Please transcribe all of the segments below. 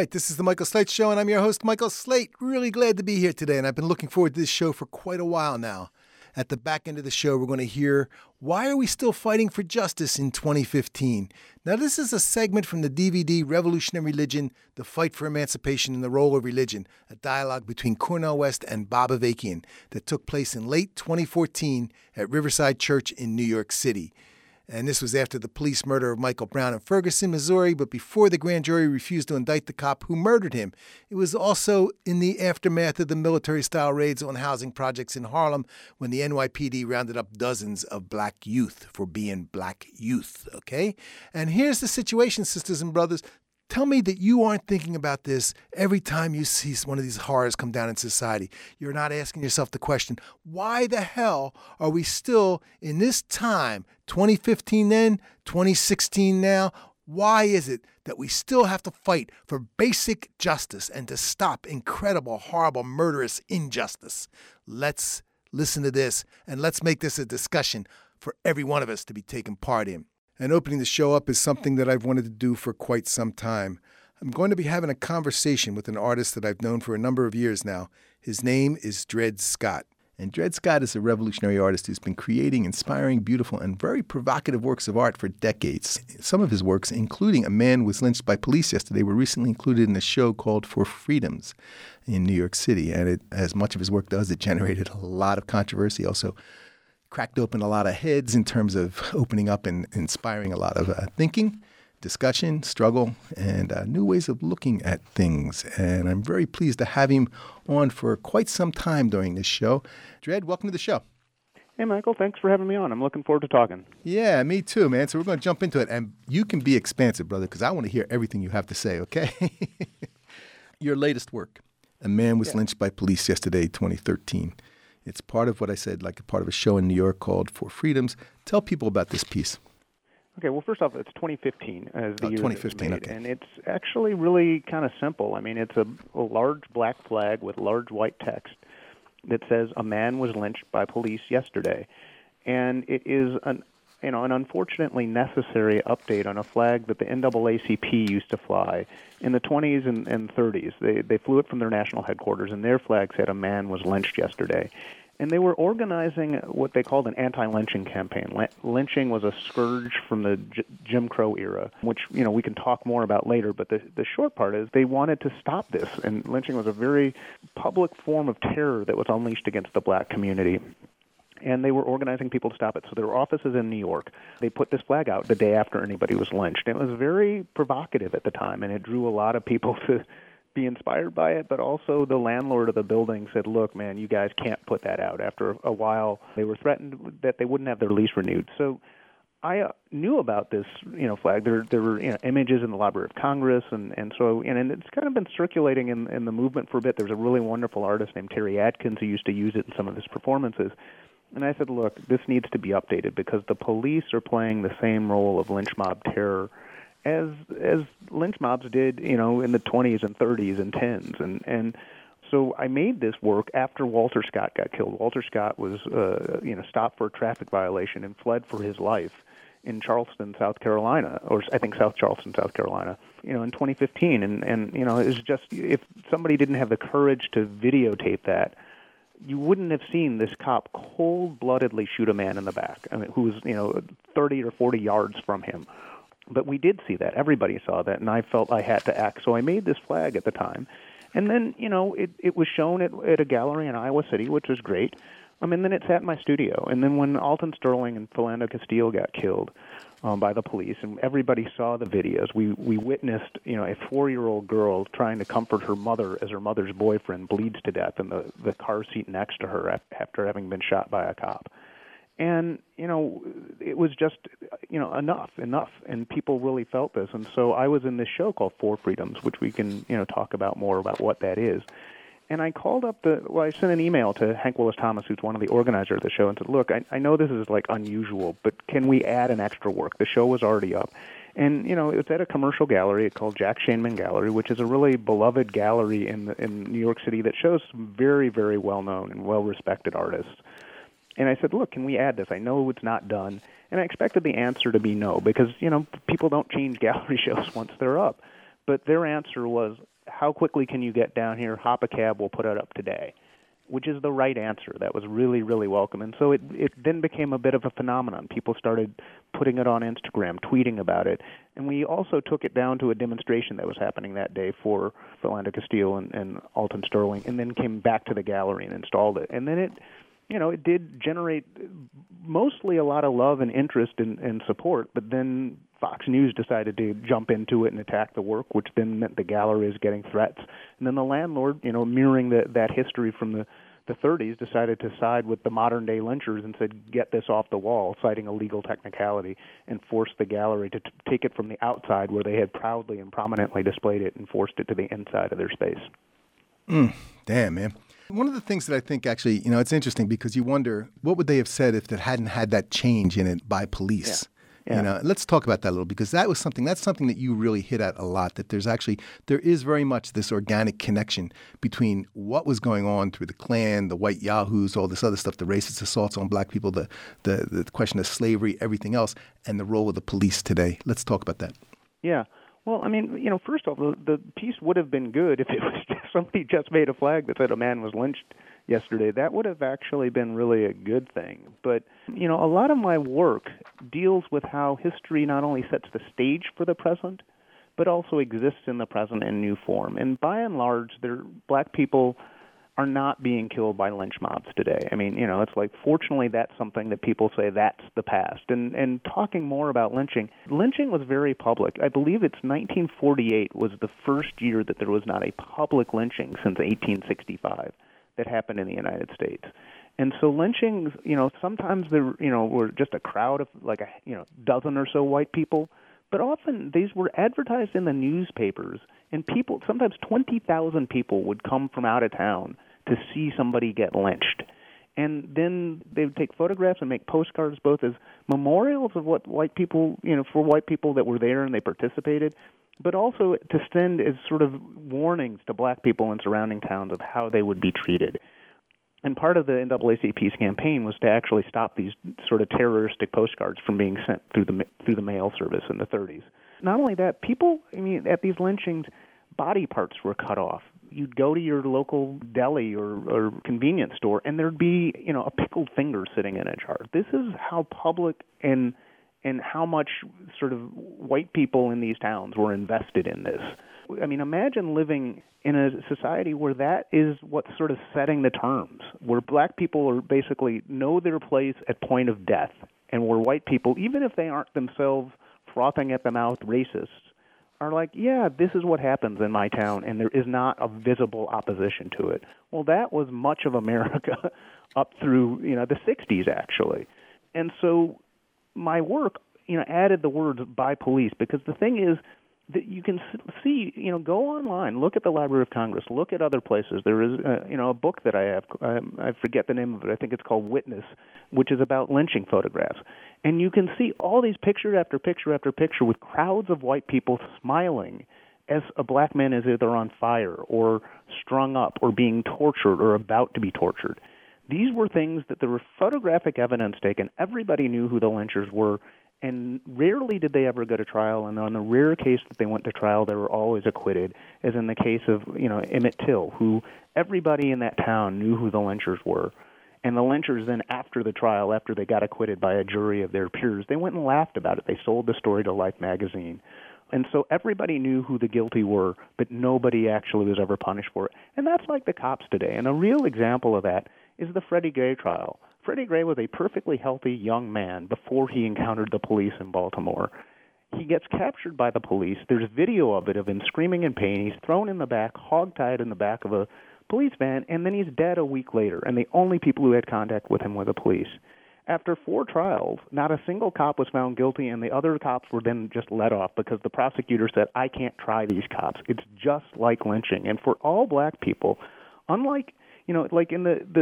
right, this is the Michael Slate Show, and I'm your host, Michael Slate. Really glad to be here today, and I've been looking forward to this show for quite a while now. At the back end of the show, we're going to hear why are we still fighting for justice in 2015. Now, this is a segment from the DVD Revolutionary Religion, The Fight for Emancipation and the Role of Religion, a dialogue between Cornel West and Bob Avakian that took place in late 2014 at Riverside Church in New York City. And this was after the police murder of Michael Brown in Ferguson, Missouri, but before the grand jury refused to indict the cop who murdered him. It was also in the aftermath of the military-style raids on housing projects in Harlem when the NYPD rounded up dozens of black youth for being black youth, okay? And here's the situation, sisters and brothers. Tell me that you aren't thinking about this every time you see one of these horrors come down in society. You're not asking yourself the question, why the hell are we still in this time, 2015 then, 2016 now, why is it that we still have to fight for basic justice and to stop incredible, horrible, murderous injustice? Let's listen to this and let's make this a discussion for every one of us to be taking part in. And opening the show up is something that I've wanted to do for quite some time. I'm going to be having a conversation with an artist that I've known for a number of years now. His name is Dred Scott. And Dred Scott is a revolutionary artist who's been creating inspiring, beautiful, and very provocative works of art for decades. Some of his works, including A Man Was Lynched by Police Yesterday, were recently included in a show called For Freedoms in New York City. And it, as much of his work does, it generated a lot of controversy. Also cracked open a lot of heads in terms of opening up and inspiring a lot of thinking, discussion, struggle, and new ways of looking at things. And I'm very pleased to have him on for quite some time during this show. Dred, welcome to the show. Hey, Michael. Thanks for having me on. I'm looking forward to talking. Yeah, me too, man. So we're going to jump into it. And you can be expansive, brother, because I want to hear everything you have to say, okay? Your latest work, A Man Was Lynched by Police Yesterday, 2013. It's part of what I said, like a part of a show in New York called For Freedoms. Tell people about this piece. Okay, well, first off, it's 2015 as the year 2015, made, okay. and it's actually really kind of simple. I mean, it's a large black flag with large white text that says, "A man was lynched by police yesterday." And it is an unfortunately necessary update on a flag that the NAACP used to fly in the 20s and 30s. They flew it from their national headquarters, and their flag said, "A man was lynched yesterday." And they were organizing what they called an anti-lynching campaign. Lynching was a scourge from the Jim Crow era, which we can talk more about later. But the short part is they wanted to stop this, and lynching was a very public form of terror that was unleashed against the black community. And they were organizing people to stop it. So there were offices in New York. They put this flag out the day after anybody was lynched. And it was very provocative at the time, and it drew a lot of people to be inspired by it. But also the landlord of the building said, "Look, man, you guys can't put that out." After a while, they were threatened that they wouldn't have their lease renewed. So I knew about this, flag. There were images in the Library of Congress, and it's kind of been circulating in the movement for a bit. There's a really wonderful artist named Terry Atkins who used to use it in some of his performances. And I said, look, this needs to be updated because the police are playing the same role of lynch mob terror as lynch mobs did, in the 20s and 30s and 10s. And so I made this work after Walter Scott got killed. Walter Scott was, stopped for a traffic violation and fled for his life in Charleston, South Carolina, or I think South Charleston, South Carolina, in 2015. And it was just, if somebody didn't have the courage to videotape that, you wouldn't have seen this cop cold-bloodedly shoot a man in the back, who was, 30 or 40 yards from him. But we did see that. Everybody saw that, and I felt I had to act. So I made this flag at the time. And then, it was shown at a gallery in Iowa City, which was great. Then it sat in my studio. And then when Alton Sterling and Philando Castile got killed by the police, and everybody saw the videos, we witnessed, a 4-year-old girl trying to comfort her mother as her mother's boyfriend bleeds to death in the car seat next to her after having been shot by a cop. And, it was just, enough. And people really felt this. And so I was in this show called For Freedoms, which we can, talk about more about what that is. And I called up I sent an email to Hank Willis Thomas, who's one of the organizers of the show, and said, look, I know this is unusual, but can we add an extra work? The show was already up. And, it's at a commercial gallery called Jack Shainman Gallery, which is a really beloved gallery in New York City that shows some very, very well-known and well-respected artists. And I said, look, can we add this? I know it's not done. And I expected the answer to be no, because, people don't change gallery shows once they're up. But their answer was, how quickly can you get down here? Hop a cab, we'll put it up today, which is the right answer. That was really, really welcome. And so it then became a bit of a phenomenon. People started putting it on Instagram, tweeting about it. And we also took it down to a demonstration that was happening that day for Philando Castile and Alton Sterling, and then came back to the gallery and installed it. And then it did generate mostly a lot of love and interest and support, but then Fox News decided to jump into it and attack the work, which then meant the gallery is getting threats. And then the landlord, mirroring that history from the 30s, decided to side with the modern-day lynchers and said, get this off the wall, citing a legal technicality, and forced the gallery to take it from the outside where they had proudly and prominently displayed it and forced it to the inside of their space. Damn, man. One of the things that I think actually, it's interesting because you wonder what would they have said if it hadn't had that change in it by police. Yeah. Let's talk about that a little because that's something that you really hit at a lot, that there is very much this organic connection between what was going on through the Klan, the white yahoos, all this other stuff, the racist assaults on black people, the question of slavery, everything else, and the role of the police today. Let's talk about that. Yeah. Well, first off, the piece would have been good if it was somebody just made a flag that said a man was lynched yesterday. That would have actually been really a good thing. But, a lot of my work deals with how history not only sets the stage for the present, but also exists in the present in new form. And by and large, black people are not being killed by lynch mobs today. It's like, fortunately, that's something that people say that's the past. And talking more about lynching was very public. I believe it's 1948 was the first year that there was not a public lynching since 1865 that happened in the United States. And so lynchings, sometimes there, were just a crowd of like a dozen or so white people, but often these were advertised in the newspapers, and people, sometimes 20,000 people would come from out of town to see somebody get lynched. And then they would take photographs and make postcards both as memorials of what white people, for white people that were there and they participated, but also to send as sort of warnings to black people in surrounding towns of how they would be treated. And part of the NAACP's campaign was to actually stop these sort of terroristic postcards from being sent through the mail service in the 30s. Not only that, people, at these lynchings, body parts were cut off. You'd go to your local deli or convenience store, and there'd be, a pickled finger sitting in a jar. This is how public and how much sort of white people in these towns were invested in this. Imagine living in a society where that is what's sort of setting the terms, where black people are basically know their place at point of death, and where white people, even if they aren't themselves frothing at the mouth racists, are like, yeah, this is what happens in my town, and there is not a visible opposition to it. Well, that was much of America up through, the 60s, actually. And so my work, added the words by police, because the thing is that you can see, go online, look at the Library of Congress, look at other places. There is, a book that I have, I forget the name of it, I think it's called Witness, which is about lynching photographs. And you can see all these picture after picture after picture with crowds of white people smiling as a black man is either on fire or strung up or being tortured or about to be tortured. These were things that there were photographic evidence taken. Everybody knew who the lynchers were, and rarely did they ever go to trial. And on the rare case that they went to trial, they were always acquitted, as in the case of, Emmett Till, who everybody in that town knew who the lynchers were. And the lynchers then, after the trial, after they got acquitted by a jury of their peers, they went and laughed about it. They sold the story to Life magazine. And so everybody knew who the guilty were, but nobody actually was ever punished for it. And that's like the cops today. And a real example of that is the Freddie Gray trial. Freddie Gray was a perfectly healthy young man before he encountered the police in Baltimore. He gets captured by the police. There's video of it, of him screaming in pain. He's thrown in the back, hogtied in the back of a police van, and then he's dead a week later. And the only people who had contact with him were the police. After 4 trials, not a single cop was found guilty, and the other cops were then just let off because the prosecutor said, I can't try these cops. It's just like lynching. And for all black people, unlike, like in the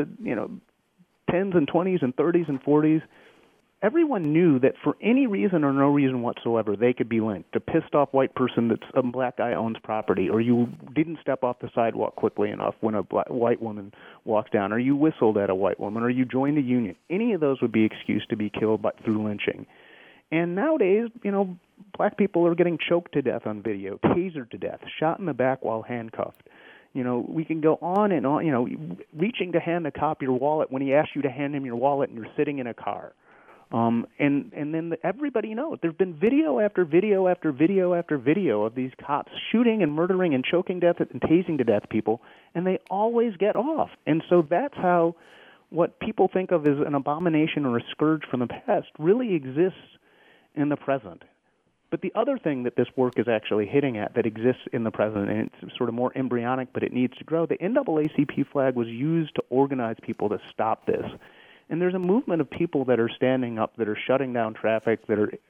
10s and 20s and 30s and 40s, everyone knew that for any reason or no reason whatsoever, they could be lynched. A pissed off white person that's a black guy owns property, or you didn't step off the sidewalk quickly enough when a white woman walks down, or you whistled at a white woman, or you joined a union. Any of those would be excused to be killed through lynching. And nowadays, Black people are getting choked to death on video, tasered to death, shot in the back while handcuffed. We can go on and on, reaching to hand the cop your wallet when he asks you to hand him your wallet and you're sitting in a car. And then everybody knows. There's been video after video after video after video of these cops shooting and murdering and choking death and tasing to death people, and they always get off. And so that's how what people think of as an abomination or a scourge from the past really exists in the present. But the other thing that this work is actually hitting at that exists in the present, and it's sort of more embryonic, but it needs to grow, the NAACP flag was used to organize people to stop this. And there's a movement of people that are standing up, that are shutting down traffic, that are,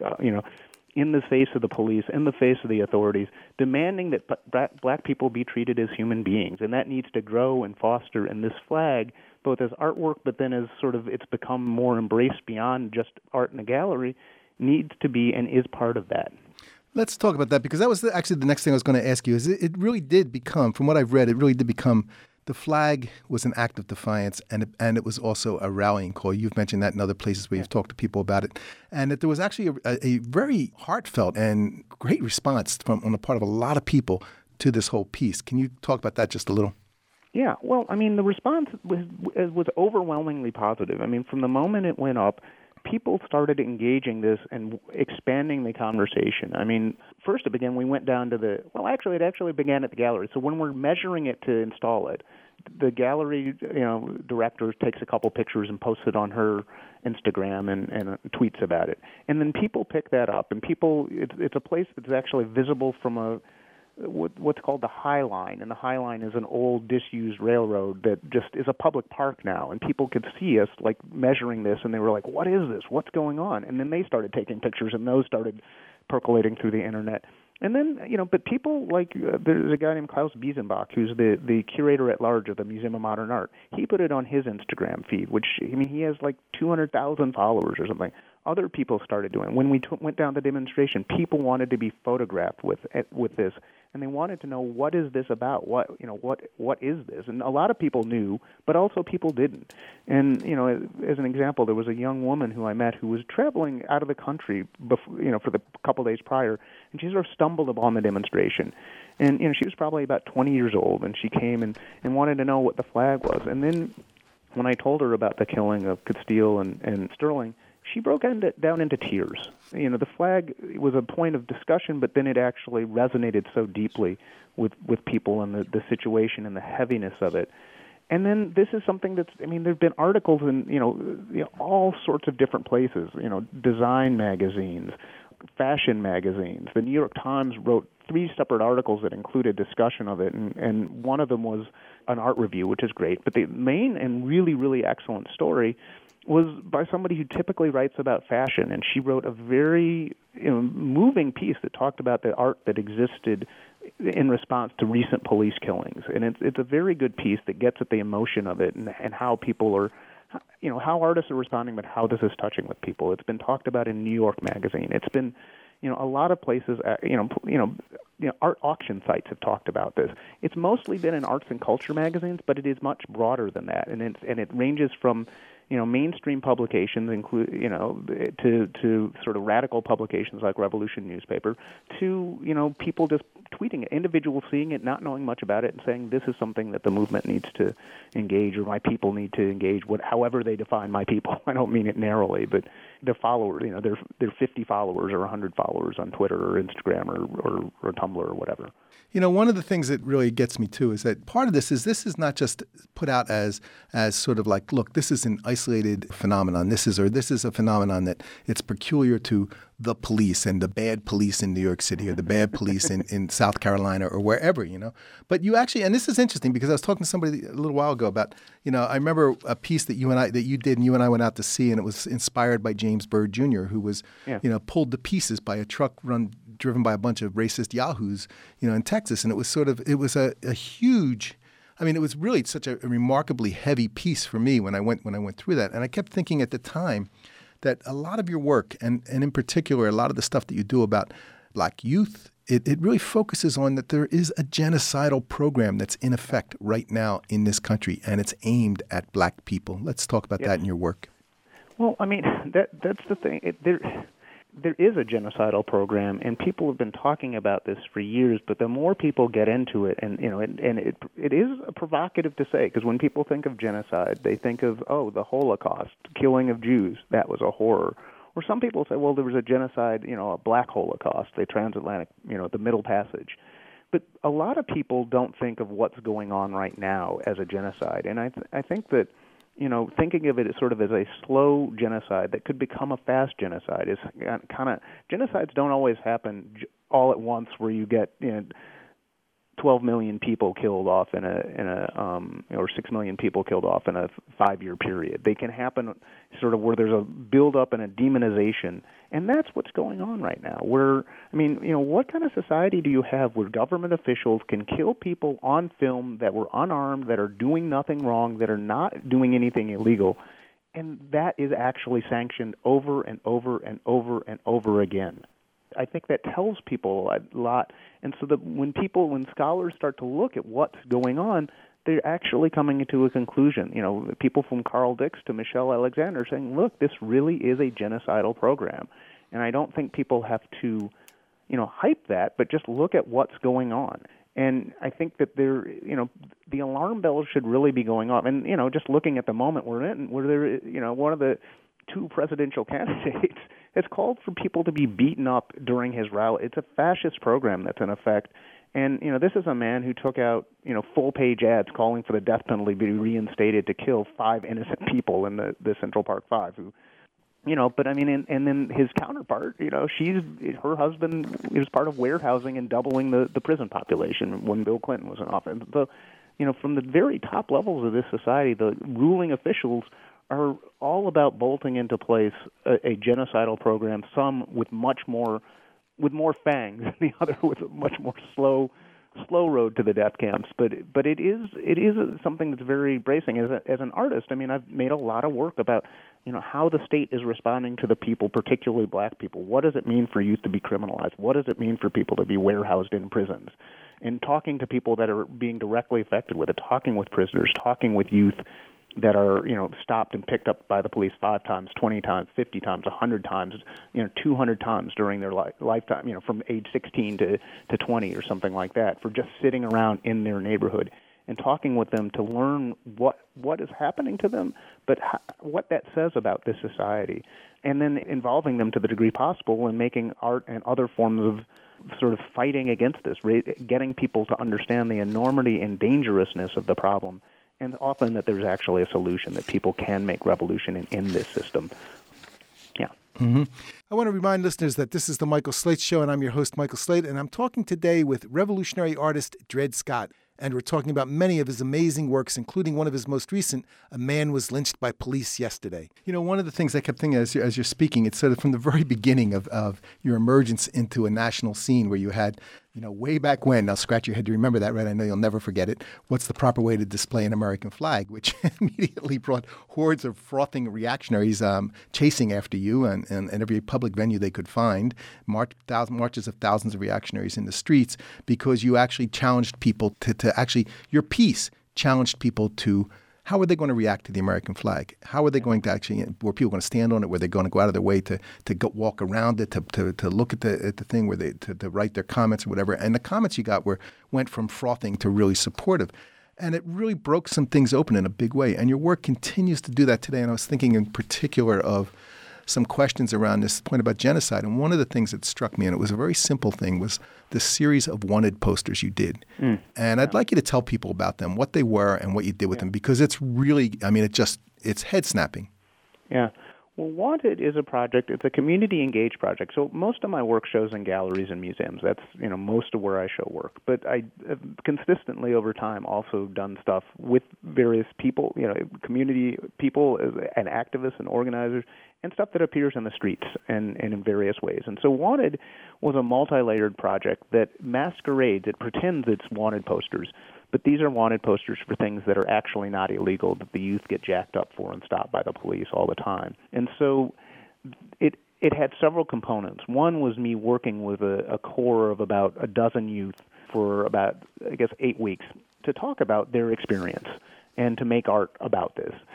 in the face of the police, in the face of the authorities, demanding that black people be treated as human beings. And that needs to grow and foster. And this flag, both as artwork, but then as sort of it's become more embraced beyond just art in a gallery, needs to be and is part of that. Let's talk about that, because that was actually the next thing I was going to ask you. Is it really did become, from what I've read, it really did become, the flag was an act of defiance, and it was also a rallying call. You've mentioned that in other places where you've talked to people about it, and that there was actually a very heartfelt and great response on the part of a lot of people to this whole piece. Can you talk about that just a little? Yeah, well, I mean, the response was overwhelmingly positive. I mean, from the moment it went up, people started engaging this and expanding the conversation. I mean, first it began, we went down to it actually began at the gallery. So when we're measuring it to install it, the gallery, director takes a couple pictures and posts it on her Instagram and tweets about it. And then people pick that up, and it's a place that's actually visible from what's called the High Line, and the High Line is an old disused railroad that just is a public park now, and people could see us like measuring this, and they were like, what is this? What's going on? And then they started taking pictures, and those started percolating through the internet. And then, but people like, there's a guy named Klaus Biesenbach, who's the curator at large of the Museum of Modern Art. He put it on his Instagram feed, which, he has like 200,000 followers or something. Other people started doing it. When we went down the demonstration, people wanted to be photographed with this, and they wanted to know, what is this about? What is this? And a lot of people knew, but also people didn't. And as an example, there was a young woman who I met who was traveling out of the country before, for the couple days prior, and she sort of stumbled upon the demonstration. And she was probably about 20 years old, and she came and wanted to know what the flag was. And then when I told her about the killing of Castile and Sterling, she broke down into tears. The flag was a point of discussion, but then it actually resonated so deeply with people and the situation and the heaviness of it. And then this is something there have been articles in, all sorts of different places, design magazines, fashion magazines. The New York Times wrote 3 separate articles that included discussion of it, and one of them was an art review, which is great. But the main and really, really excellent story was by somebody who typically writes about fashion, and she wrote a very moving piece that talked about the art that existed in response to recent police killings. And it's a very good piece that gets at the emotion of it and how people are, how artists are responding, but how this is touching with people. It's been talked about in New York Magazine. It's been, a lot of places, art auction sites have talked about this. It's mostly been in arts and culture magazines, but it is much broader than that, and it ranges from mainstream publications, to sort of radical publications like Revolution newspaper, to people just tweeting it, individuals seeing it, not knowing much about it, and saying this is something that the movement needs to engage, or my people need to engage. However they define my people, I don't mean it narrowly, but the followers, they're 50 followers or 100 followers on Twitter or Instagram or Tumblr or whatever. One of the things that really gets me too is that part of this is not just put out as sort of like, look, this is an isolated phenomenon. This is a phenomenon that it's peculiar to the police and the bad police in New York City or the bad police in South Carolina or wherever, But you actually, and this is interesting because I was talking to somebody a little while ago about, I remember a piece that you did and you and I went out to see, and it was inspired by James Byrd Jr., who was, pulled to pieces by a truck driven by a bunch of racist yahoos, in Texas. And it was a huge, it was really such a remarkably heavy piece for me when I went through that. And I kept thinking at the time that a lot of your work, and in particular, a lot of the stuff that you do about Black youth, it really focuses on that there is a genocidal program that's in effect right now in this country, and it's aimed at Black people. Let's talk about that in your work. Well, that's the thing. there is a genocidal program, and people have been talking about this for years. But the more people get into it, and it is provocative to say, because when people think of genocide, they think of the Holocaust, killing of Jews. That was a horror. Or some people say, well, there was a genocide, a black Holocaust, the transatlantic, the Middle Passage. But a lot of people don't think of what's going on right now as a genocide, and I think that. Thinking of it as sort of as a slow genocide that could become a fast genocide is kind of genocides don't always happen all at once where you get 12 million people killed off or 6 million people killed off in a 5-year period. They can happen sort of where there's a build-up and a demonization, and that's what's going on right now. What kind of society do you have where government officials can kill people on film that were unarmed, that are doing nothing wrong, that are not doing anything illegal, and that is actually sanctioned over and over and over and over again? I think that tells people a lot. And so that when scholars start to look at what's going on, they're actually coming to a conclusion. People from Carl Dix to Michelle Alexander saying, look, this really is a genocidal program. And I don't think people have to, hype that, but just look at what's going on. And I think that the alarm bells should really be going off. And, just looking at the moment we're in, where there, one of the two presidential candidates has called for people to be beaten up during his rally. It's a fascist program that's in effect. And, this is a man who took out, full-page ads calling for the death penalty be reinstated to kill 5 innocent people in the Central Park 5 who, and then his counterpart, her husband is part of warehousing and doubling the prison population when Bill Clinton was in office. So, from the very top levels of this society, the ruling officials are all about bolting into place a genocidal program, some with more fangs, and the other with a much more slow road to the death camps. But it is something that's very bracing. As an artist, I've made a lot of work about how the state is responding to the people, particularly black people. What does it mean for youth to be criminalized? What does it mean for people to be warehoused in prisons? And talking to people that are being directly affected with it, talking with prisoners, talking with youth that are, stopped and picked up by the police 5 times, 20 times, 50 times, 100 times, 200 times during their lifetime, from age 16 to 20 or something like that, for just sitting around in their neighborhood and talking with them to learn what is happening to them, but what that says about this society, and then involving them to the degree possible in making art and other forms of sort of fighting against this, getting people to understand the enormity and dangerousness of the problem, and often that there's actually a solution, that people can make revolution in this system. Yeah. Mm-hmm. I want to remind listeners that this is the Michael Slate Show, and I'm your host, Michael Slate, and I'm talking today with revolutionary artist Dred Scott. And we're talking about many of his amazing works, including one of his most recent, A Man Was Lynched by Police Yesterday. One of the things I kept thinking as you're speaking, it's sort of from the very beginning of your emergence into a national scene where you had, way back when, now scratch your head to remember that, right? I know you'll never forget it. What's the proper way to display an American flag? Which immediately brought hordes of frothing reactionaries chasing after you and every public venue they could find, marches of thousands of reactionaries in the streets, because you actually challenged people to actually, your piece challenged people to, how are they going to react to the American flag? How are they going to actually, were people going to stand on it? Were they going to go out of their way to walk around it, to look at the thing, where they to write their comments or whatever? And the comments you got went from frothing to really supportive. And it really broke some things open in a big way. And your work continues to do that today. And I was thinking in particular of some questions around this point about genocide. And one of the things that struck me, and it was a very simple thing, was the series of wanted posters you did. And I'd like you to tell people about them, what they were and what you did with them, because it's really, it's head-snapping. Yeah. Well, Wanted is a project. It's a community-engaged project. So most of my work shows in galleries and museums. That's, most of where I show work. But I have consistently over time also done stuff with various people, community people and activists and organizers, and stuff that appears in the streets and in various ways. And so Wanted was a multi-layered project that masquerades, it pretends it's wanted posters, but these are wanted posters for things that are actually not illegal, that the youth get jacked up for and stopped by the police all the time. And so it had several components. One was me working with a core of about a dozen youth for about, 8 weeks to talk about their experience and to make art about this.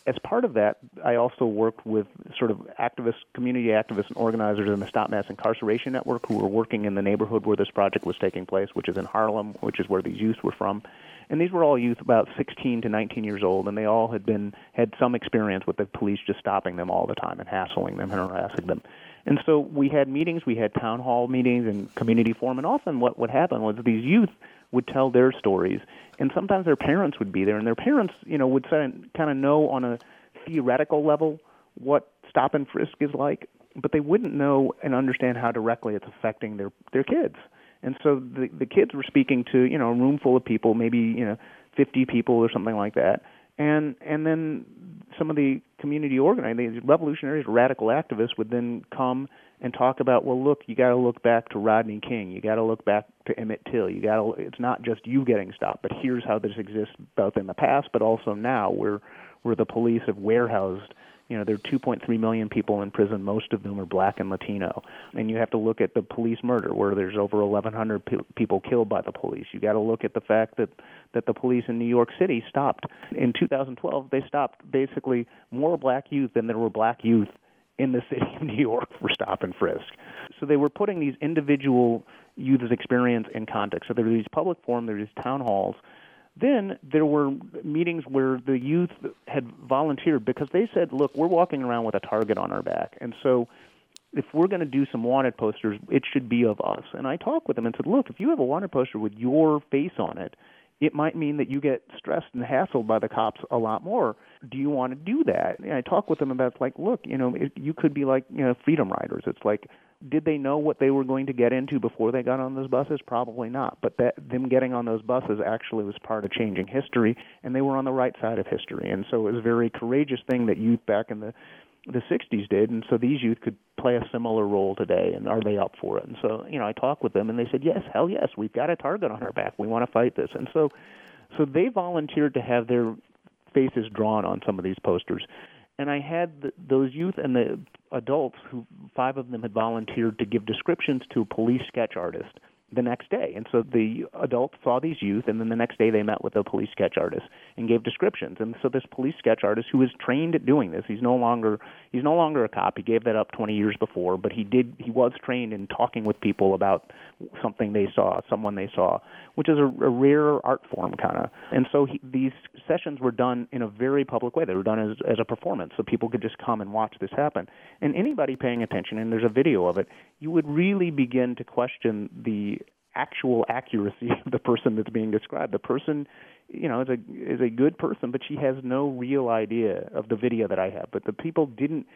as part of that, I also worked with sort of activists, community activists and organizers in the Stop Mass Incarceration Network who were working in the neighborhood where this project was taking place, which is in Harlem, which is where these youth were from. And these were all youth about 16 to 19 years old, and they all had some experience with the police just stopping them all the time and hassling them and harassing them. And so we had meetings, we had town hall meetings and community forum, and often what would happen was these youth would tell their stories, and sometimes their parents would be there, and their parents, would kind of know on a theoretical level what stop and frisk is like, but they wouldn't know and understand how directly it's affecting their kids. And so the kids were speaking to, a room full of people, maybe, 50 people or something like that, and then some of the community organizers, these revolutionaries, radical activists would then come and talk about, well, look, you got to look back to Rodney King, you got to look back to Emmett Till, it's not just you getting stopped, but here's how this exists both in the past, but also now, where the police have warehoused. There are 2.3 million people in prison. Most of them are black and Latino. And you have to look at the police murder, where there's over 1,100 people killed by the police. You got to look at the fact that the police in New York City stopped. In 2012, they stopped basically more black youth than there were black youth in the city of New York for stop and frisk. So they were putting these individual youth's experience in context. So there were these public forums, there were these town halls. Then there were meetings where the youth had volunteered because they said, look, we're walking around with a target on our back. And so if we're going to do some wanted posters, it should be of us. And I talked with them and said, look, if you have a wanted poster with your face on it, it might mean that you get stressed and hassled by the cops a lot more. Do you want to do that? And I talked with them about, look, you could be like, freedom riders. It's like, did they know what they were going to get into before they got on those buses? Probably not. But them getting on those buses actually was part of changing history, and they were on the right side of history. And so it was a very courageous thing that youth back in the 60s did, and so these youth could play a similar role today, and are they up for it? And so, I talked with them, and they said, yes, hell yes, we've got a target on our back. We want to fight this. And so they volunteered to have their faces drawn on some of these posters. And I had those youth and the adults, 5 of them had volunteered to give descriptions to a police sketch artist the next day. And so the adults saw these youth, and then the next day they met with a police sketch artist and gave descriptions. And so this police sketch artist, who was trained at doing this, he's no longer a cop. He gave that up 20 years before, but he was trained in talking with people about something they saw, someone they saw, which is a rare art form kind of. And so these sessions were done in a very public way. They were done as a performance, so people could just come and watch this happen. And anybody paying attention, and there's a video of it, you would really begin to question the actual accuracy of the person that's being described. The person, is a good person, but she has no real idea of the video that I have. But the people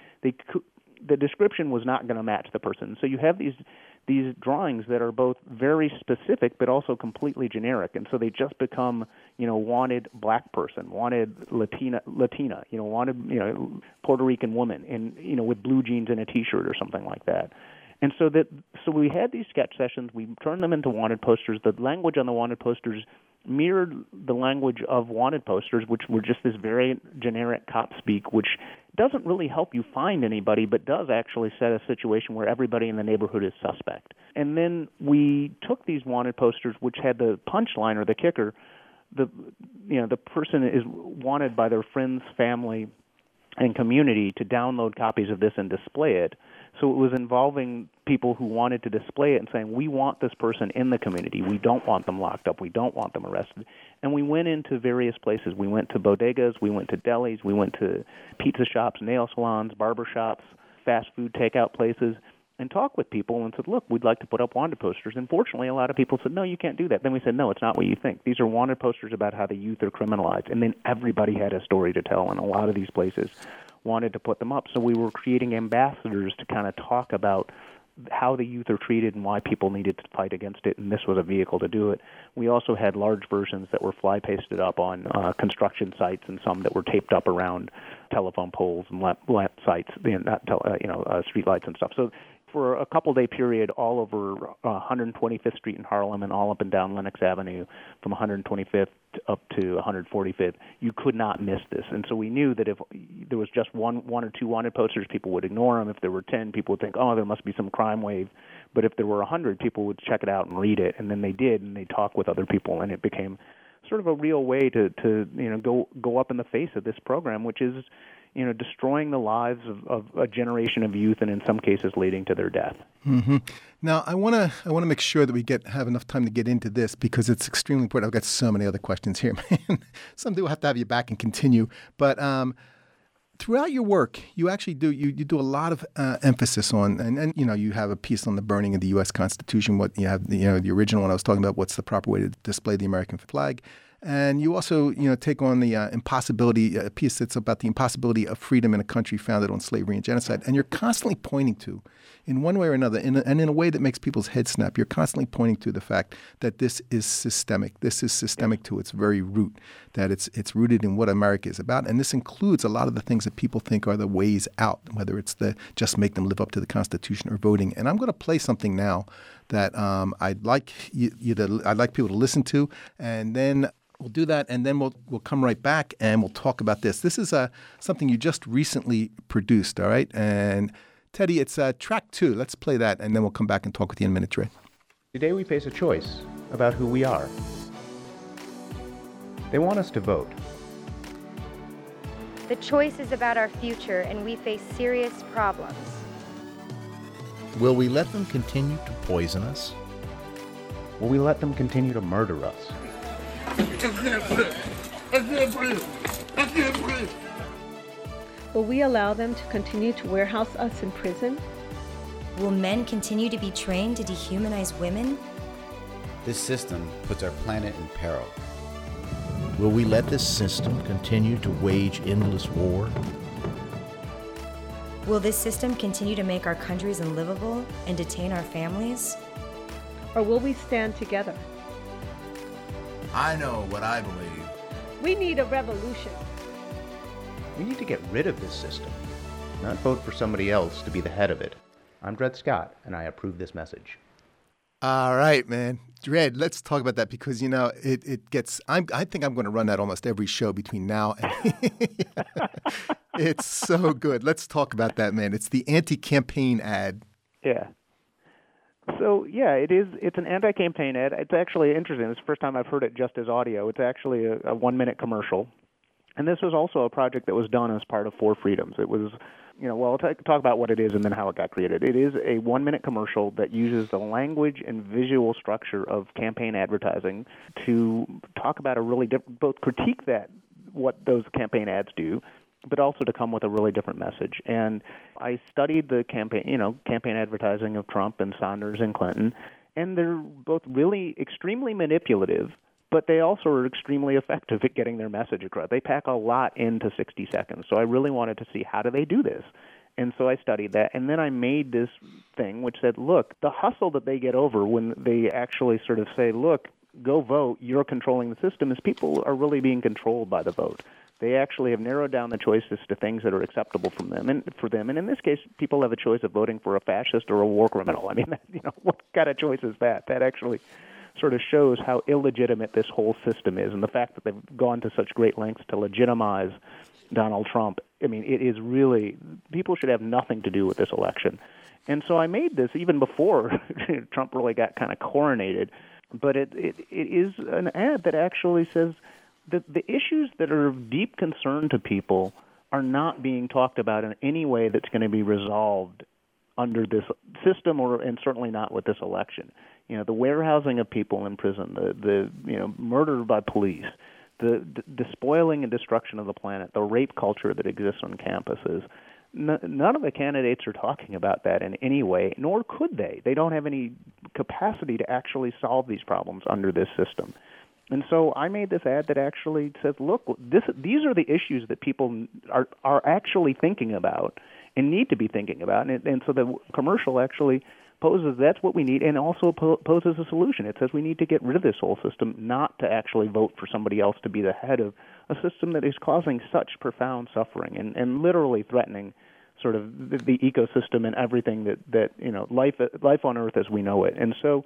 the description was not going to match the person. So you have these drawings that are both very specific but also completely generic, and so they just become, wanted black person, wanted Latina, wanted, Puerto Rican woman, and with blue jeans and a T-shirt or something like that. And so we had these sketch sessions. We turned them into wanted posters. The language on the wanted posters mirrored the language of wanted posters, which were just this very generic cop speak, which doesn't really help you find anybody, but does actually set a situation where everybody in the neighborhood is suspect. And then we took these wanted posters, which had the punchline or the kicker, the person is wanted by their friends, family, and community to download copies of this and display it. So it was involving people who wanted to display it and saying, we want this person in the community. We don't want them locked up. We don't want them arrested. And we went into various places. We went to bodegas. We went to delis. We went to pizza shops, nail salons, barber shops, fast food takeout places, and talked with people and said, look, we'd like to put up wanted posters. And fortunately, a lot of people said, no, you can't do that. Then we said, no, it's not what you think. These are wanted posters about how the youth are criminalized. And then everybody had a story to tell, and a lot of these places wanted to put them up. So we were creating ambassadors to kind of talk about how the youth are treated and why people needed to fight against it, and this was a vehicle to do it. We also had large versions that were fly pasted up on construction sites, and some that were taped up around telephone poles and lamp sites, street lights and stuff. So for a couple-day period, all over 125th Street in Harlem and all up and down Lenox Avenue from 125th up to 145th, you could not miss this. And so we knew that if there was just one or two wanted posters, people would ignore them. If there were 10, people would think, oh, there must be some crime wave. But if there were 100, people would check it out and read it, and then they did, and they talked with other people, and it became sort of a real way to go up in the face of this program, which is destroying the lives of a generation of youth, and in some cases leading to their death. Mm-hmm. Now, I want to make sure that we have enough time to get into this because it's extremely important. I've got so many other questions here, man. Someday we'll have to have you back and continue. But throughout your work, you actually do a lot of emphasis on, and you have a piece on the burning of the U.S. Constitution. What you have, the original one I was talking about. What's the proper way to display the American flag? And you also, take on the impossibility, a piece that's about the impossibility of freedom in a country founded on slavery and genocide. And you're constantly pointing to, in one way or another, and in a way that makes people's heads snap, you're constantly pointing to the fact that this is systemic. This is systemic to its very root, that it's rooted in what America is about. And this includes a lot of the things that people think are the ways out, whether it's the just make them live up to the Constitution or voting. And I'm going to play something now that I'd like people to listen to, and then we'll do that, and then we'll come right back and we'll talk about this. This is something you just recently produced, all right? And Teddy, it's track 2. Let's play that, and then we'll come back and talk with you in a minute, Trey. Today we face a choice about who we are. They want us to vote. The choice is about our future, and we face serious problems. Will we let them continue to poison us? Will we let them continue to murder us? I can't breathe. Will we allow them to continue to warehouse us in prison? Will men continue to be trained to dehumanize women? This system puts our planet in peril. Will we let this system continue to wage endless war? Will this system continue to make our countries unlivable and detain our families? Or will we stand together? I know what I believe. We need a revolution. We need to get rid of this system, not vote for somebody else to be the head of it. I'm Dred Scott, and I approve this message. All right, man. Dred, let's talk about that because, it gets – I think I'm going to run that almost every show between now and – It's so good. Let's talk about that, man. It's the anti-campaign ad. Yeah. So, yeah, it's an anti-campaign ad. It's actually interesting. It's the first time I've heard it just as audio. It's actually a 1-minute commercial. And this was also a project that was done as part of Four Freedoms. It was, I'll talk about what it is and then how it got created. It is a 1-minute commercial that uses the language and visual structure of campaign advertising to talk about a really both critique what those campaign ads do, but also to come with a really different message. And I studied the campaign advertising of Trump and Sanders and Clinton, and they're both really extremely manipulative, but they also are extremely effective at getting their message across. They pack a lot into 60 seconds. So I really wanted to see, how do they do this? And so I studied that, and then I made this thing which said, look, the hustle that they get over when they actually sort of say, look, go vote, you're controlling the system, is people are really being controlled by the vote. They actually have narrowed down the choices to things that are acceptable for them. And in this case, people have a choice of voting for a fascist or a war criminal. I mean, what kind of choice is that? That actually sort of shows how illegitimate this whole system is, and the fact that they've gone to such great lengths to legitimize Donald Trump. I mean, it is really, people should have nothing to do with this election. And so I made this even before Trump really got kind of coronated. But it is an ad that actually says that the issues that are of deep concern to people are not being talked about in any way that's going to be resolved under this system, and certainly not with this election. The warehousing of people in prison, the murder by police, the spoiling and destruction of the planet, the rape culture that exists on campuses. None of the candidates are talking about that in any way, nor could they. They don't have any capacity to actually solve these problems under this system. And so I made this ad that actually says, look, these are the issues that people are actually thinking about and need to be thinking about. And so the commercial actually poses that's what we need, and also poses a solution. It says we need to get rid of this whole system, not to actually vote for somebody else to be the head of a system that is causing such profound suffering and literally threatening sort of the ecosystem and everything that life on Earth as we know it. And so,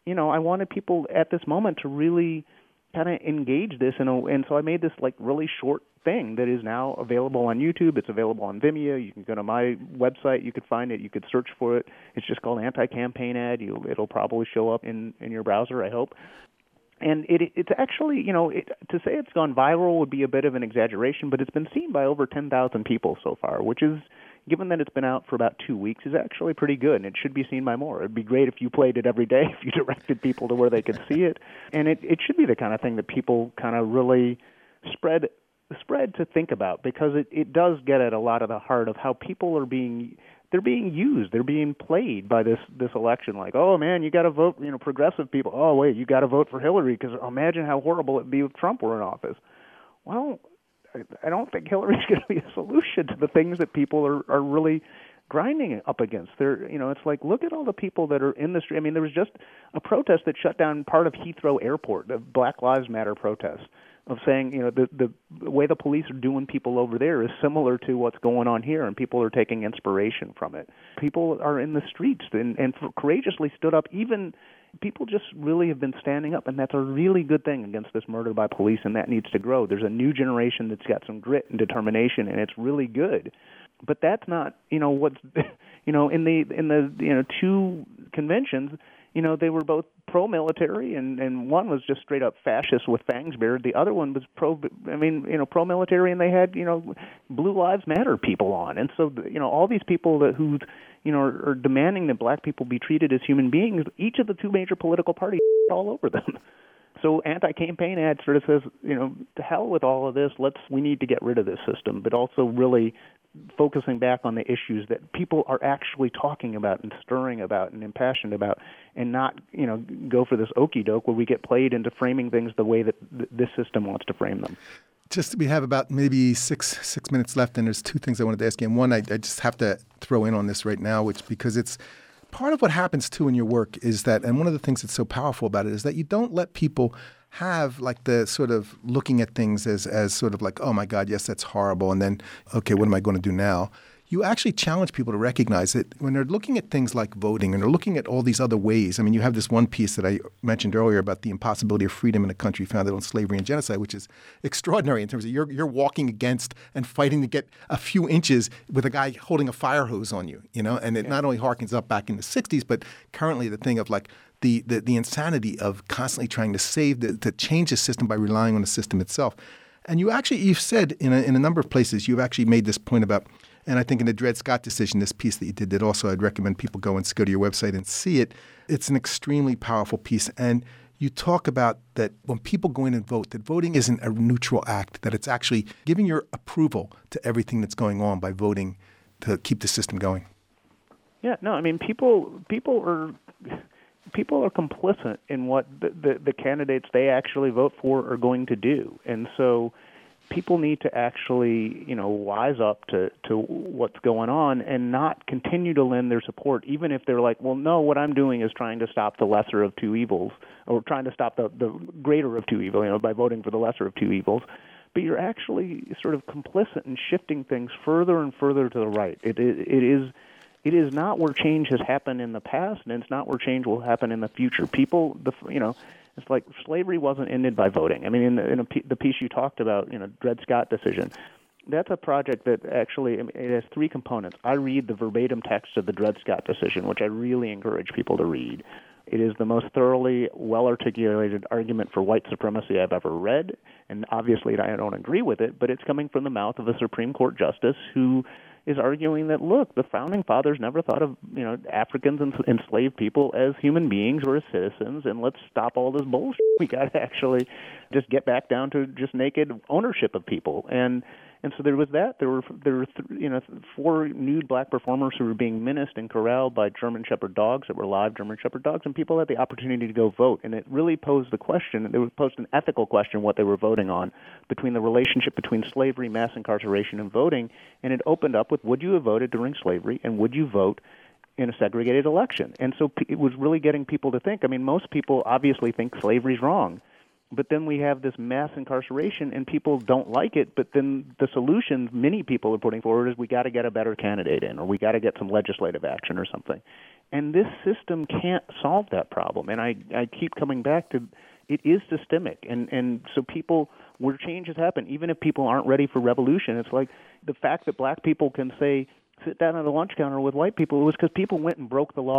I wanted people at this moment to really kind of engage this, and so I made this like really short thing that is now available on YouTube. It's available on Vimeo. You can go to my website. You could find it. You could search for it. It's just called Anti-Campaign Ad. It'll probably show up in your browser, I hope. And it's actually, to say it's gone viral would be a bit of an exaggeration, but it's been seen by over 10,000 people so far, which is, given that it's been out for about 2 weeks, is actually pretty good, and it should be seen by more. It'd be great if you played it every day, if you directed people to where they could see it. And it should be the kind of thing that people kind of really spread to think about, because it does get at a lot of the heart of how people are being used. They're being played by this election. Like, oh man, you got to vote, progressive people. Oh wait, you got to vote for Hillary because imagine how horrible it'd be if Trump were in office. Well, I don't think Hillary's going to be a solution to the things that people are really grinding up against. It's like, look at all the people that are in the street. I mean, there was just a protest that shut down part of Heathrow Airport, the Black Lives Matter protest, of saying, the way the police are doing people over there is similar to what's going on here, and people are taking inspiration from it. People are in the streets and courageously stood up. Even people just really have been standing up, and that's a really good thing against this murder by police, and that needs to grow. There's a new generation that's got some grit and determination, and it's really good. But that's not, what's, in the two conventions, they were both pro-military, and one was just straight up fascist with fangs bared. The other one was pro-military, and they had, Blue Lives Matter people on. And so, all these people who are demanding that black people be treated as human beings, each of the two major political parties all over them. So anti-campaign ad sort of says, to hell with all of this, we need to get rid of this system, but also really focusing back on the issues that people are actually talking about and stirring about and impassioned about, and not, go for this okey-doke where we get played into framing things the way that this system wants to frame them. We have about maybe six minutes left, and there's two things I wanted to ask you. And one, I just have to throw in on this right now, because it's part of what happens too in your work is that, and one of the things that's so powerful about it is that you don't let people have like the sort of looking at things as sort of like, oh my God, yes, that's horrible. And then, okay, what am I going to do now? You actually challenge people to recognize that when they're looking at things like voting and they're looking at all these other ways. I mean, you have this one piece that I mentioned earlier about the impossibility of freedom in a country founded on slavery and genocide, which is extraordinary in terms of you're walking against and fighting to get a few inches with a guy holding a fire hose on you, and it not only harkens up back in the 60s, but currently the thing of like the insanity of constantly trying to change the system by relying on the system itself. And you've said in a number of places, you've actually made this point about, and I think in the Dred Scott decision, this piece that you did that also I'd recommend people go to your website and see it. It's an extremely powerful piece. And you talk about that when people go in and vote, that voting isn't a neutral act, that it's actually giving your approval to everything that's going on by voting to keep the system going. Yeah, no, I mean, people are complicit in what the candidates they actually vote for are going to do. And so people need to actually, wise up to what's going on and not continue to lend their support, even if they're like, well, no, what I'm doing is trying to stop the lesser of two evils, or trying to stop the greater of two evils, by voting for the lesser of two evils. But you're actually sort of complicit in shifting things further and further to the right. It is not where change has happened in the past, and it's not where change will happen in the future. It's like slavery wasn't ended by voting. I mean, in the piece you talked about, Dred Scott decision, that's a project that actually it has three components. I read the verbatim text of the Dred Scott decision, which I really encourage people to read. It is the most thoroughly well-articulated argument for white supremacy I've ever read, and obviously I don't agree with it, but it's coming from the mouth of a Supreme Court justice who is arguing that, look, the Founding Fathers never thought of, Africans and enslaved people as human beings or as citizens, and let's stop all this bullshit. We got to actually just get back down to just naked ownership of people. And so there was that. There were 4 nude black performers who were being menaced and corralled by German Shepherd dogs that were live German Shepherd dogs, and people had the opportunity to go vote. And it really posed the question, it posed an ethical question what they were voting on, between the relationship between slavery, mass incarceration, and voting. And it opened up with, would you have voted during slavery, and would you vote in a segregated election? And so it was really getting people to think. I mean, most people obviously think slavery's wrong. But then we have this mass incarceration, and people don't like it. But then the solution many people are putting forward is we got to get a better candidate in, or we got to get some legislative action or something. And this system can't solve that problem. And I keep coming back to it is systemic. And so people, where change has happened, even if people aren't ready for revolution, it's like the fact that black people can say, sit down at a lunch counter with white people, it was because people went and broke the laws.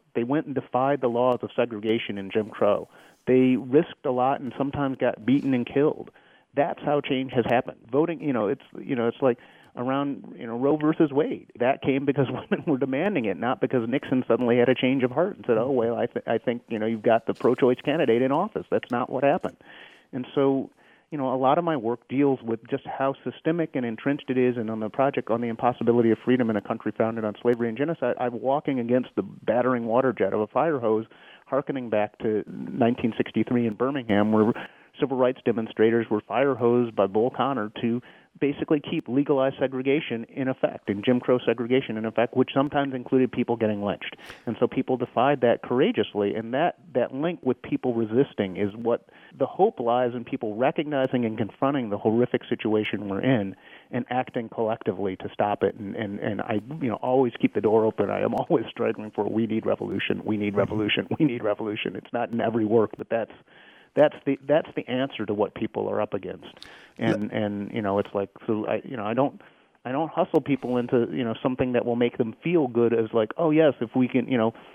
They went and defied the laws of segregation in Jim Crow. They risked a lot and sometimes got beaten and killed. That's how change has happened. Voting, it's like around Roe versus Wade. That came because women were demanding it, not because Nixon suddenly had a change of heart and said, "Oh well, I think you've got the pro-choice candidate in office." That's not what happened. And so, a lot of my work deals with just how systemic and entrenched it is, and on the project on the impossibility of freedom in a country founded on slavery and genocide, I'm walking against the battering water jet of a fire hose, hearkening back to 1963 in Birmingham, where civil rights demonstrators were fire hosed by Bull Connor to basically keep legalized segregation in effect, and Jim Crow segregation in effect, which sometimes included people getting lynched. And so people defied that courageously, and that link with people resisting is what the hope lies in, people recognizing and confronting the horrific situation we're in and acting collectively to stop it. And I always keep the door open. I am always struggling for we need revolution, we need revolution, we need revolution. It's not in every work, but that's the answer to what people are up against, and it's like, so I don't hustle people into something that will make them feel good as like, oh yes, if we can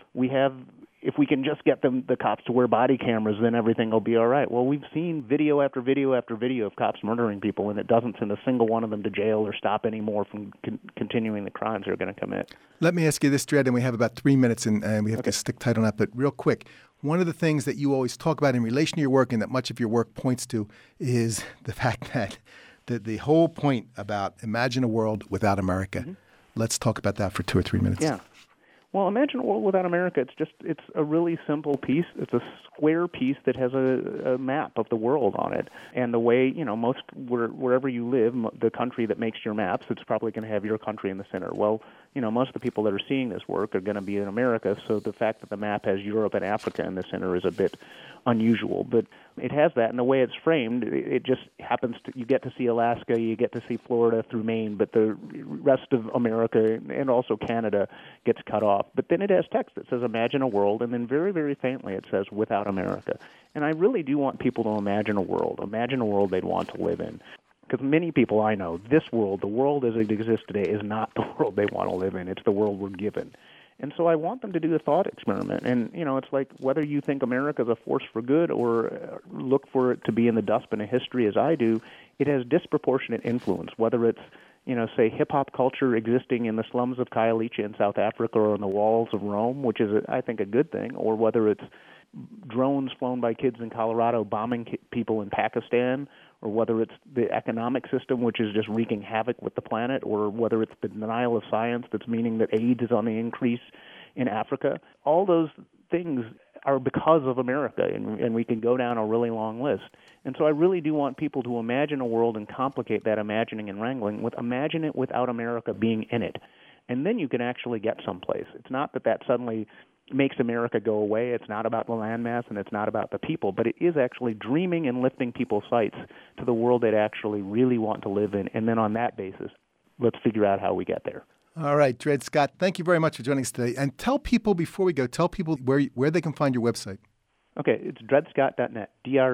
if we can just get the cops to wear body cameras, then everything will be all right. Well, we've seen video after video after video of cops murdering people, and it doesn't send a single one of them to jail or stop any more from continuing the crimes they're going to commit. Let me ask you this, Dred, and we have about 3 minutes, and we have to stick tight on that, but real quick. One of the things that you always talk about in relation to your work and that much of your work points to is the fact that the whole point about imagine a world without America. Mm-hmm. Let's talk about that for 2 or 3 minutes. Yeah. Well, imagine a world without America. It's a really simple piece. It's a square piece that has a map of the world on it. And the way, wherever you live, the country that makes your maps, it's probably going to have your country in the center. Well, most of the people that are seeing this work are going to be in America, so the fact that the map has Europe and Africa in the center is a bit unusual. But it has that, and the way it's framed, it just happens to, you get to see Alaska, you get to see Florida through Maine, but the rest of America and also Canada gets cut off. But then it has text that says, imagine a world, and then very, very faintly it says, without America. And I really do want people to imagine a world they'd want to live in. Because many people I know, this world, the world as it exists today, is not the world they want to live in. It's the world we're given. And so I want them to do a thought experiment. And, it's like whether you think America is a force for good or look for it to be in the dustbin of history as I do, it has disproportionate influence, whether it's, say hip-hop culture existing in the slums of Khayelitsha in South Africa or on the walls of Rome, which is, I think, a good thing, or whether it's drones flown by kids in Colorado bombing people in Pakistan, or whether it's the economic system, which is just wreaking havoc with the planet, or whether it's the denial of science that's meaning that AIDS is on the increase in Africa. All those things are because of America, and we can go down a really long list. And so I really do want people to imagine a world and complicate that imagining and wrangling with imagine it without America being in it. And then you can actually get someplace. It's not that suddenly makes America go away. It's not about the landmass and it's not about the people, but it is actually dreaming and lifting people's sights to the world they'd actually really want to live in. And then on that basis, let's figure out how we get there. All right, Dred Scott, thank you very much for joining us today. And tell people before we go, where they can find your website. Okay, it's dredscott.net,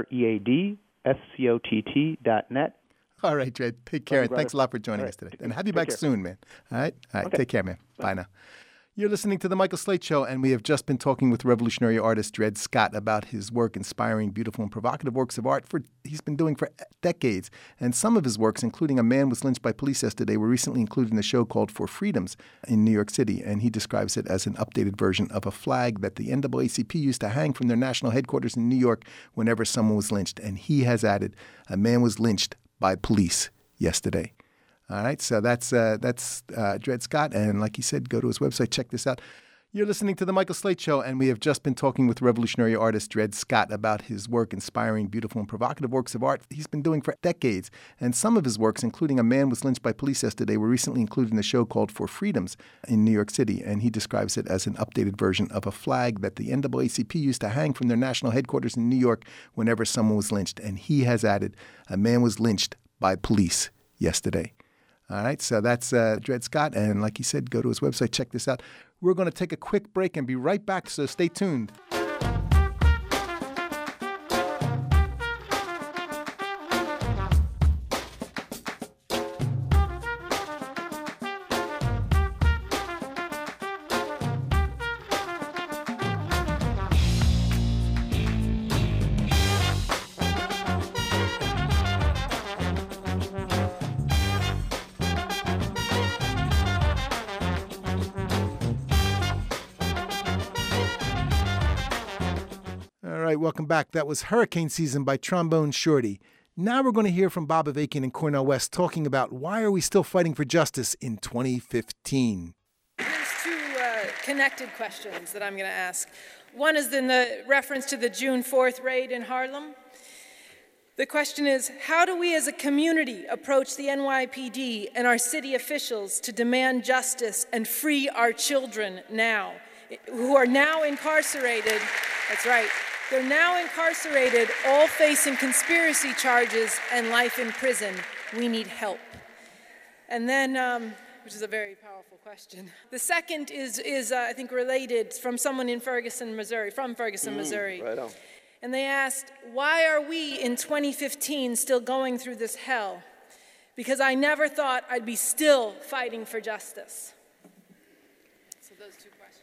DREADSCOTT.net. All right, Dred, take care. And thanks a lot for joining us today. And have you back soon, man. All right, okay. Take care, man. Bye now. You're listening to The Michael Slate Show, and we have just been talking with revolutionary artist Dred Scott about his work inspiring beautiful and provocative works of art he's been doing for decades. And some of his works, including A Man Was Lynched by Police Yesterday, were recently included in a show called For Freedoms in New York City, and he describes it as an updated version of a flag that the NAACP used to hang from their national headquarters in New York whenever someone was lynched. And he has added, a man was lynched by police yesterday. All right, so that's Dred Scott, and like he said, go to his website, check this out. You're listening to The Michael Slate Show, and we have just been talking with revolutionary artist Dred Scott about his work inspiring beautiful and provocative works of art he's been doing for decades. And some of his works, including A Man Was Lynched by Police Yesterday, were recently included in a show called For Freedoms in New York City, and he describes it as an updated version of a flag that the NAACP used to hang from their national headquarters in New York whenever someone was lynched. And he has added, a man was lynched by police yesterday. All right, so that's Dred Scott, and like he said, go to his website, check this out. We're going to take a quick break and be right back, so stay tuned. right, welcome back. That was Hurricane Season by Trombone Shorty. Now we're going to hear from Bob Avakian and Cornel West talking about why are we still fighting for justice in 2015. There's two connected questions that I'm going to ask. One is in the reference to the June 4th raid in Harlem. The question is, how do we as a community approach the NYPD and our city officials to demand justice and free our children now, who are now incarcerated? That's right. They're now incarcerated, all facing conspiracy charges and life in prison. We need help. And then, which is a very powerful question. The second is I think, related from someone in Ferguson, Missouri, Missouri. Right on. And they asked, why are we in 2015 still going through this hell? Because I never thought I'd be still fighting for justice. So those two questions.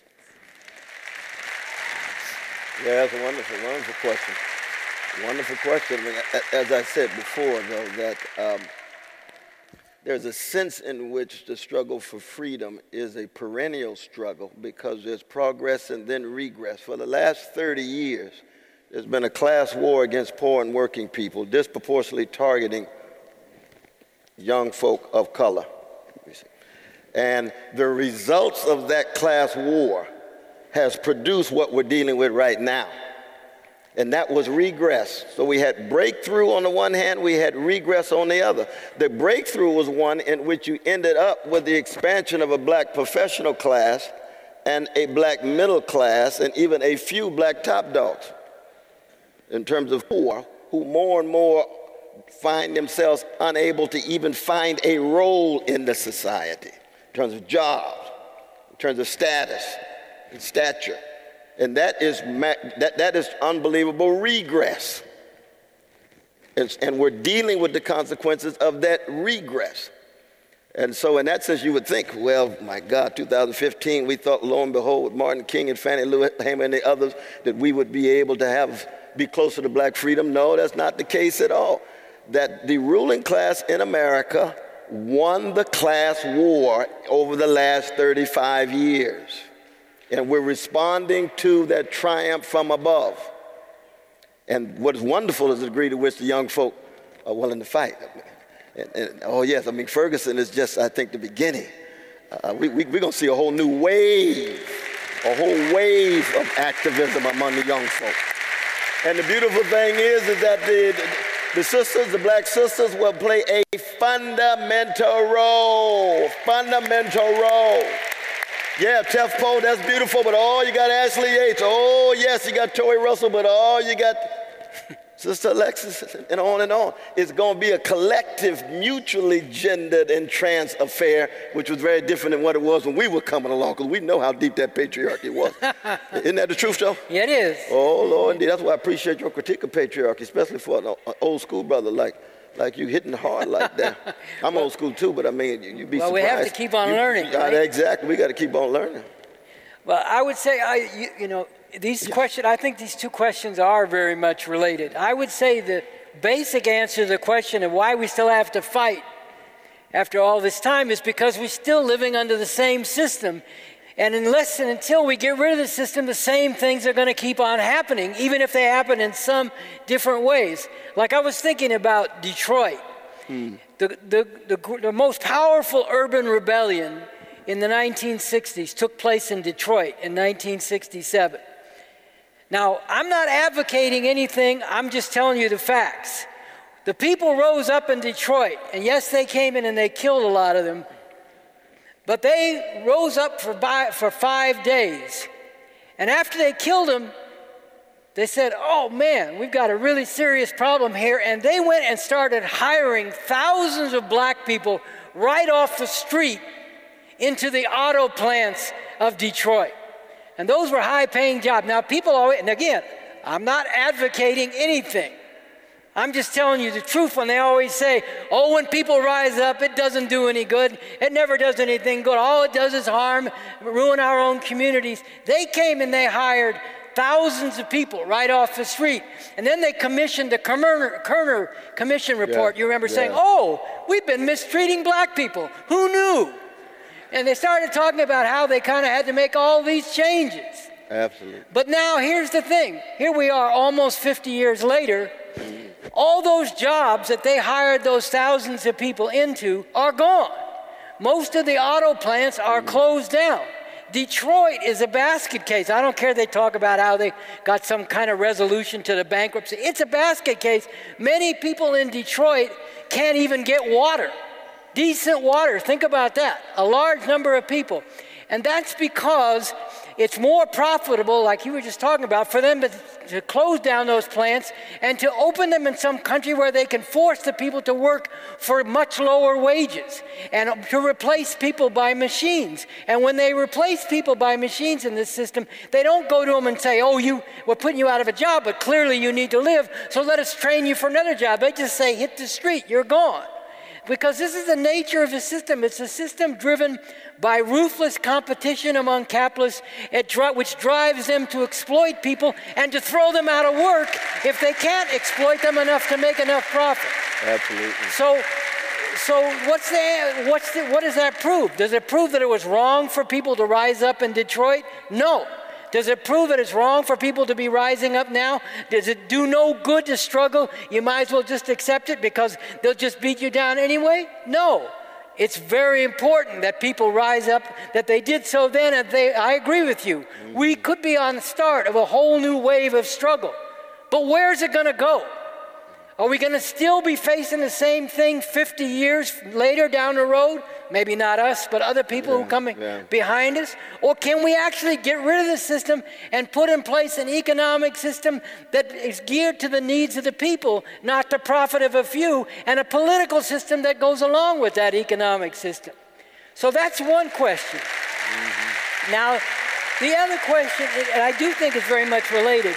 Yeah, that's a wonderful question. Wonderful question. I mean, as I said before, though, that there's a sense in which the struggle for freedom is a perennial struggle because there's progress and then regress. For the last 30 years, there's been a class war against poor and working people, disproportionately targeting young folk of color. And the results of that class war has produced what we're dealing with right now. And that was regress. So we had breakthrough on the one hand, we had regress on the other. The breakthrough was one in which you ended up with the expansion of a black professional class and a black middle class and even a few black top dogs. In terms of poor, who more and more find themselves unable to even find a role in the society, in terms of jobs, in terms of status and stature. And that is unbelievable regress. And we're dealing with the consequences of that regress. And so in that sense, you would think, well, my God, 2015, we thought, lo and behold, with Martin King and Fannie Lou Hamer and the others, that we would be able to be closer to black freedom. No, that's not the case at all. That the ruling class in America won the class war over the last 35 years. And we're responding to that triumph from above. And what is wonderful is the degree to which the young folk are willing to fight. Oh yes, I mean, Ferguson is just, I think, the beginning. We're going to see a whole new wave, of activism among the young folk. And the beautiful thing is that the sisters, the black sisters, will play a fundamental role. Yeah, Tef Poe, that's beautiful, but you got Ashley Yates. Oh, yes, you got Tori Russell, but you got Sister Alexis, and on and on. It's going to be a collective, mutually gendered and trans affair, which was very different than what it was when we were coming along, because we know how deep that patriarchy was. Isn't that the truth, Joe? Yeah, it is. Oh, Lord, indeed. That's why I appreciate your critique of patriarchy, especially for an old school brother like you hitting hard like that. I'm old school too, but I mean, you'd be surprised. Well, we have to keep on learning. Right? Exactly. We got to keep on learning. Well, I would say, these questions, I think these two questions are very much related. I would say the basic answer to the question of why we still have to fight after all this time is because we're still living under the same system. And unless and until we get rid of the system, the same things are going to keep on happening, even if they happen in some different ways. Like I was thinking about Detroit. The most powerful urban rebellion in the 1960s took place in Detroit in 1967. Now, I'm not advocating anything, I'm just telling you the facts. The people rose up in Detroit, and yes, they came in and they killed a lot of them, but they rose up for 5 days. And after they killed them, they said, oh man, we've got a really serious problem here. And they went and started hiring thousands of black people right off the street into the auto plants of Detroit. And those were high-paying jobs. Now, people always, and again, I'm not advocating anything. I'm just telling you the truth when they always say, oh, when people rise up, it doesn't do any good. It never does anything good. All it does is harm, ruin our own communities. They came and they hired thousands of people right off the street. And then they commissioned the Kerner Commission report. You remember saying, oh, we've been mistreating black people. Who knew? And they started talking about how they kind of had to make all these changes. Absolutely. But now here's the thing. Here we are almost 50 years later. All those jobs that they hired those thousands of people into are gone. Most of the auto plants are closed down. Detroit is a basket case. I don't care they talk about how they got some kind of resolution to the bankruptcy. It's a basket case. Many people in Detroit can't even get water. Decent water. Think about that. A large number of people. And that's because it's more profitable, like you were just talking about, for them to close down those plants and to open them in some country where they can force the people to work for much lower wages and to replace people by machines. And when they replace people by machines in this system, they don't go to them and say, oh, we're putting you out of a job, but clearly you need to live, so let us train you for another job. They just say, hit the street, you're gone. Because this is the nature of the system. It's a system driven by ruthless competition among capitalists, which drives them to exploit people and to throw them out of work if they can't exploit them enough to make enough profit. Absolutely. So what does that prove? Does it prove that it was wrong for people to rise up in Detroit? No. Does it prove that it's wrong for people to be rising up now? Does it do no good to struggle? You might as well just accept it because they'll just beat you down anyway? No. It's very important that people rise up, that they did so then, and I agree with you. We could be on the start of a whole new wave of struggle. But where's it going to go? Are we going to still be facing the same thing 50 years later down the road? Maybe not us, but other people who come behind us? Or can we actually get rid of the system and put in place an economic system that is geared to the needs of the people, not the profit of a few, and a political system that goes along with that economic system? So that's one question. Mm-hmm. Now, the other question, and I do think it's very much related,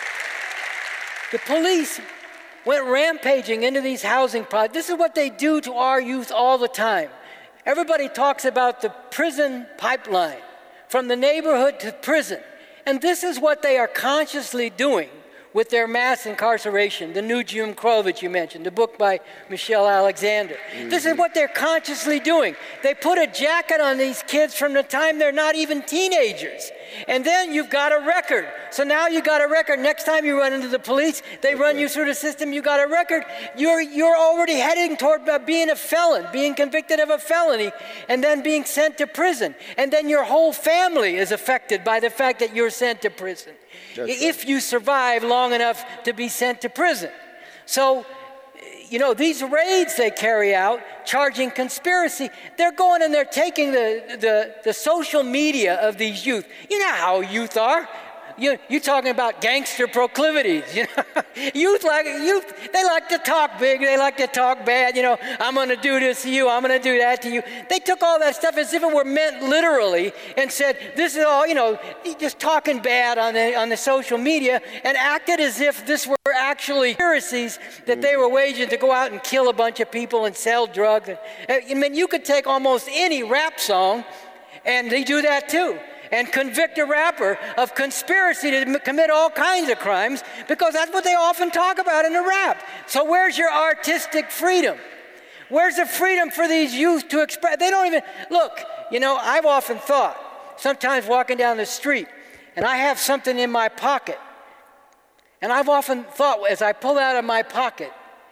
the police went rampaging into these housing projects. This is what they do to our youth all the time. Everybody talks about the prison pipeline, from the neighborhood to prison. And this is what they are consciously doing with their mass incarceration, the New Jim Crow that you mentioned, the book by Michelle Alexander. Mm-hmm. This is what they're consciously doing. They put a jacket on these kids from the time they're not even teenagers. And then you've got a record. So now you got a record. Next time you run into the police, they run you through the system, you got a record. You're already heading toward being a felon, being convicted of a felony, and then being sent to prison. And then your whole family is affected by the fact that you're sent to prison. If you survive long enough to be sent to prison. So, these raids they carry out, charging conspiracy, they're going and they're taking the social media of these youth. You know how youth are. You're talking about gangster proclivities. Youth, they like to talk big, they like to talk bad. I'm going to do this to you, I'm going to do that to you. They took all that stuff as if it were meant literally and said, this is all, just talking bad on the social media, and acted as if this were actually conspiracies that they were waging to go out and kill a bunch of people and sell drugs. You could take almost any rap song, and they do that too, and convict a rapper of conspiracy to commit all kinds of crimes, because that's what they often talk about in the rap. So where's your artistic freedom? Where's the freedom for these youth to express? They don't even, look, I've often thought, sometimes walking down the street, and I have something in my pocket, and I've often thought, as I pull out of my pocket,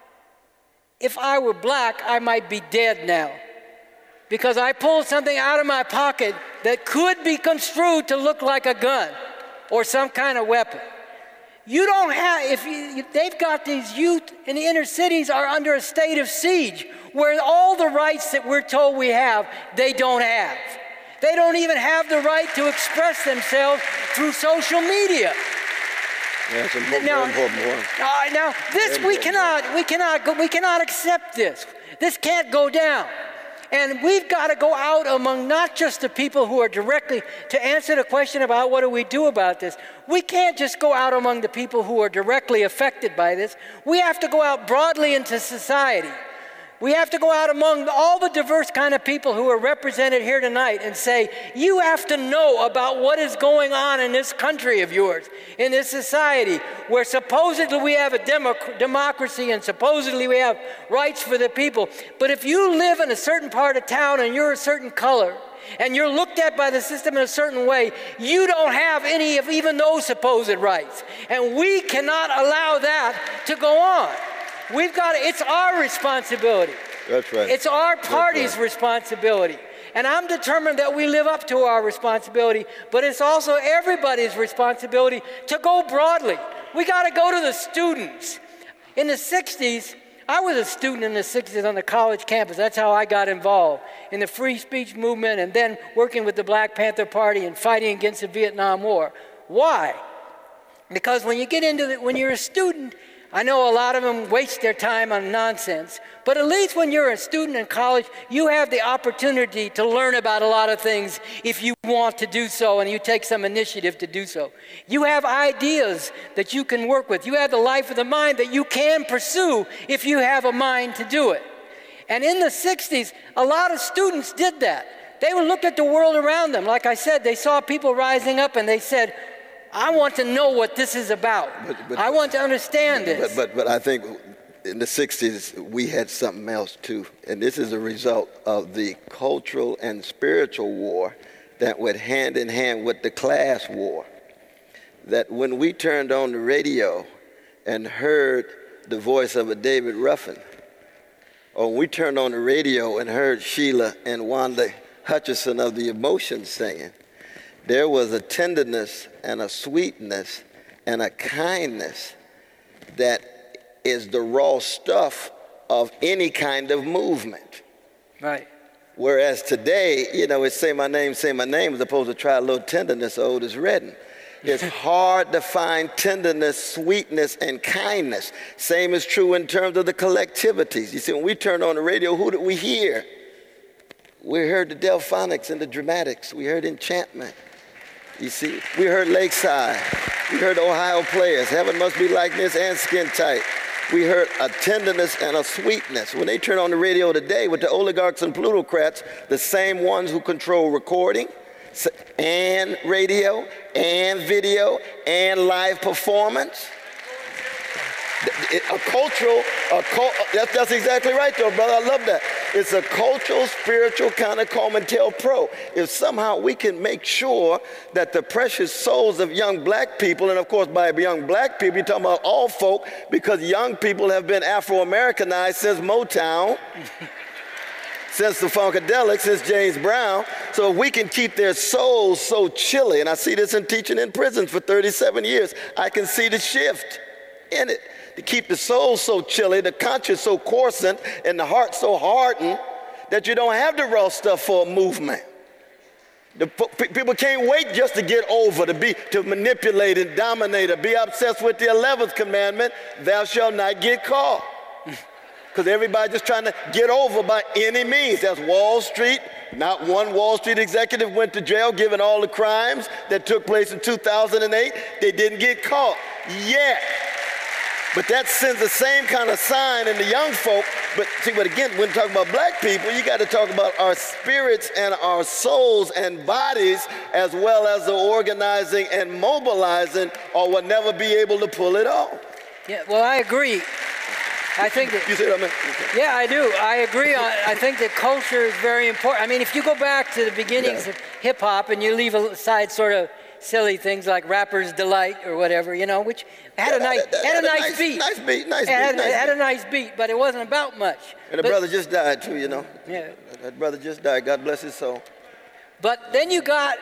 if I were black, I might be dead now. Because I pulled something out of my pocket that could be construed to look like a gun or some kind of weapon. You don't have, they've got these youth in the inner cities are under a state of siege where all the rights that we're told we have, they don't have. They don't even have the right to express themselves through social media. Yeah, it's important. Now, this we cannot accept this. This can't go down. And we've got to go out among not just the people who are directly, to answer the question about what do we do about this, we can't just go out among the people who are directly affected by this. We have to go out broadly into society. We have to go out among all the diverse kind of people who are represented here tonight and say, you have to know about what is going on in this country of yours, in this society, where supposedly we have a democracy and supposedly we have rights for the people. But if you live in a certain part of town and you're a certain color, and you're looked at by the system in a certain way, you don't have any of even those supposed rights. And we cannot allow that to go on. It's our responsibility. That's right. It's our party's responsibility. And I'm determined that we live up to our responsibility, but it's also everybody's responsibility to go broadly. We got to go to the students. In the 60s, I was a student in the 60s on the college campus. That's how I got involved in the free speech movement and then working with the Black Panther Party and fighting against the Vietnam War. Why? Because when you're a student, I know a lot of them waste their time on nonsense, but at least when you're a student in college, you have the opportunity to learn about a lot of things if you want to do so and you take some initiative to do so. You have ideas that you can work with. You have the life of the mind that you can pursue if you have a mind to do it. And in the 60s, a lot of students did that. They would look at the world around them. Like I said, they saw people rising up and they said, I want to know what this is about. I want to understand this. But I think in the 60s, we had something else too. And this is a result of the cultural and spiritual war that went hand in hand with the class war. That when we turned on the radio and heard the voice of a David Ruffin, or when we turned on the radio and heard Sheila and Wanda Hutchison of the Emotions singing, there was a tenderness and a sweetness and a kindness that is the raw stuff of any kind of movement. Right. Whereas today, it's say my name, as opposed to try a little tenderness, Otis Redding. It's hard to find tenderness, sweetness, and kindness. Same is true in terms of the collectivities. You see, when we turned on the radio, who did we hear? We heard the Delphonics and the Dramatics. We heard Enchantment. You see, we heard Lakeside. We heard Ohio Players, Heaven Must Be Like This, and Skin Tight. We heard a tenderness and a sweetness. When they turn on the radio today with the oligarchs and plutocrats, the same ones who control recording and radio and video and live performance, that's exactly right though, brother. I love that. It's a cultural, spiritual kind of COINTELPRO. If somehow we can make sure that the precious souls of young black people, and of course by young black people, you're talking about all folk, because young people have been Afro-Americanized since Motown, since the Funkadelics, since James Brown. So if we can keep their souls so chilly, and I see this in teaching in prisons for 37 years, I can see the shift in it. To keep the soul so chilly, the conscience so coarsened, and the heart so hardened that you don't have the raw stuff for a movement. People can't wait just to get over, to manipulate and dominate, or be obsessed with the 11th commandment, thou shalt not get caught. Because everybody's just trying to get over by any means. That's Wall Street. Not one Wall Street executive went to jail given all the crimes that took place in 2008. They didn't get caught yet. But that sends the same kind of sign in the young folk. But again, when we talk about black people, you got to talk about our spirits and our souls and bodies, as well as the organizing and mobilizing, or will never be able to pull it off. Yeah, well, I agree. I think that, you see what I mean? Yeah, I do. I agree. I think that culture is very important. I mean, if you go back to the beginnings of hip hop and you leave aside sort of silly things like Rapper's Delight or whatever, which had a nice beat. Had a nice beat, but it wasn't about much. And the brother just died too, Yeah. That brother just died. God bless his soul. But then you got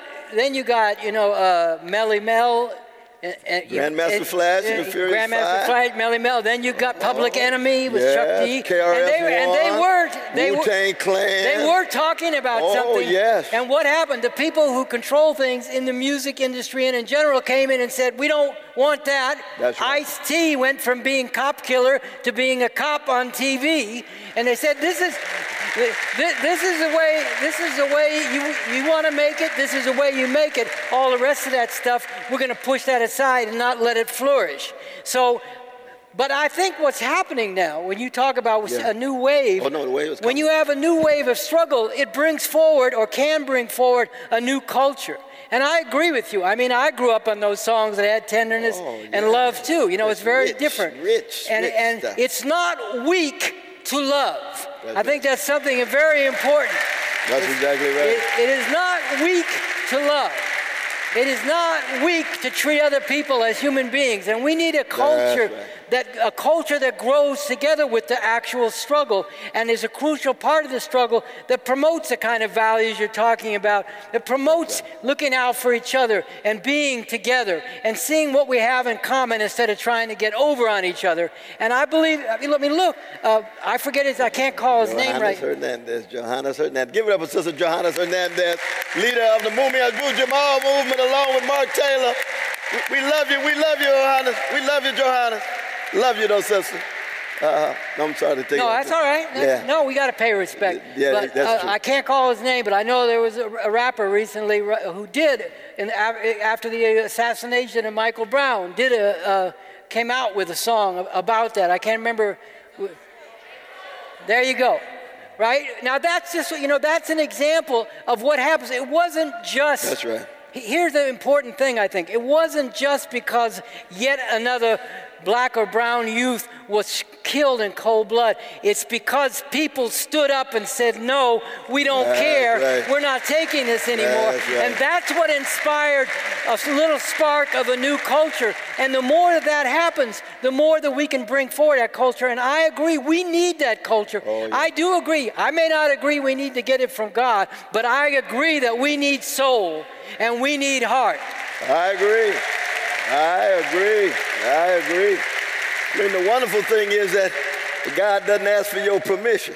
Melly Mel. Grandmaster Flash and the Furious Grandmaster Flash, Melly Mel. Then you got Public Enemy with Chuck D. KRS-One, Wu-Tang Clan. They were talking about something. Yes. And what happened? The people who control things in the music industry and in general came in and said, we don't want that. That's right. Ice-T went from being cop killer to being a cop on TV. And they said, this is the way you want to make it. This is the way you make it. All the rest of that stuff, we're going to push that aside and not let it flourish. So, but I think what's happening now, when you talk about a new wave, when you have a new wave of struggle, it brings forward or can bring forward a new culture. And I agree with you. I mean, I grew up on those songs that had tenderness and love too. It's very different. Rich it's not weak to love. I think that's something very important. That's exactly right. It is not weak to love. It is not weak to treat other people as human beings. And we need a culture that grows together with the actual struggle and is a crucial part of the struggle that promotes the kind of values you're talking about, that promotes looking out for each other and being together and seeing what we have in common instead of trying to get over on each other. And I believe, I forget I can't call his name right. Johannes Hernandez. Give it up for Sister Johannes Hernandez, leader of the Mumia Abu Jamal movement, along with Mark Taylor. We love you, Johannes. We love you, Johannes. Love you, though, sister. I'm sorry to take No, that's all right. No, we got to pay respect. But, that's true. I can't call his name, but I know there was a rapper recently who did, after the assassination of Michael Brown, came out with a song about that. I can't remember. There you go. Right? Now, that's just, that's an example of what happens. It wasn't just... That's right. Here's the important thing, I think. It wasn't just because yet another black or brown youth was killed in cold blood. It's because people stood up and said, no, we don't care. Right. We're not taking this anymore. Right. And that's what inspired a little spark of a new culture. And the more that happens, the more that we can bring forward that culture. And I agree, we need that culture. Oh, yeah. I do agree. I may not agree we need to get it from God, but I agree that we need soul and we need heart. I agree. I mean, the wonderful thing is that God doesn't ask for your permission.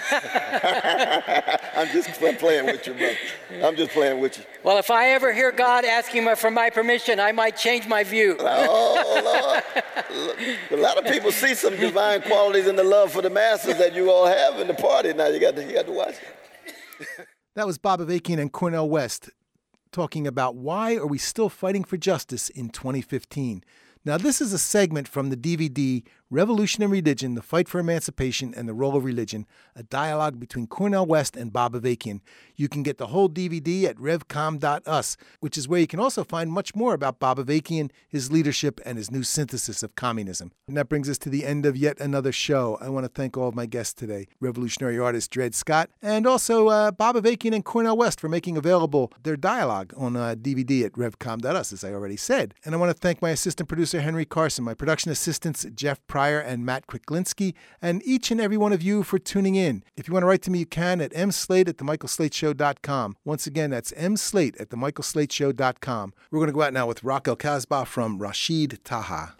I'm just playing with you, brother. I'm just playing with you. Well, if I ever hear God asking for my permission, I might change my view. Oh, Lord. A lot of people see some divine qualities in the love for the masses that you all have in the party. Now, you got to watch it. That was Bob Avakian and Cornel West talking about why are we still fighting for justice in 2015. Now, this is a segment from the DVD Revolution and Religion, The Fight for Emancipation and the Role of Religion, a dialogue between Cornel West and Bob Avakian. You can get the whole DVD at revcom.us, which is where you can also find much more about Bob Avakian, his leadership, and his new synthesis of communism. And that brings us to the end of yet another show. I want to thank all of my guests today, revolutionary artist Dred Scott, and also Bob Avakian and Cornel West for making available their dialogue on DVD at revcom.us, as I already said. And I want to thank my assistant producer, Henry Carson, my production assistants, Jeff Pryor and Matt Kwiklinski, and each and every one of you for tuning in. If you want to write to me, you can at mslate@themichaelslateshow.com. Once again, that's mslate@themichaelslateshow.com. We're going to go out now with Rock El Casbah from Rashid Taha.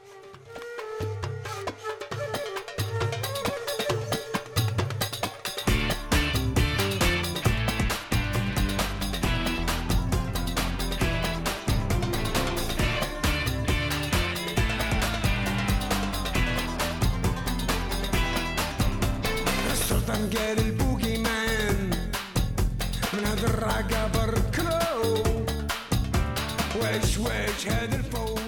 قال البوكي مان من هذا الرقبة ركلو واش هذا الفوق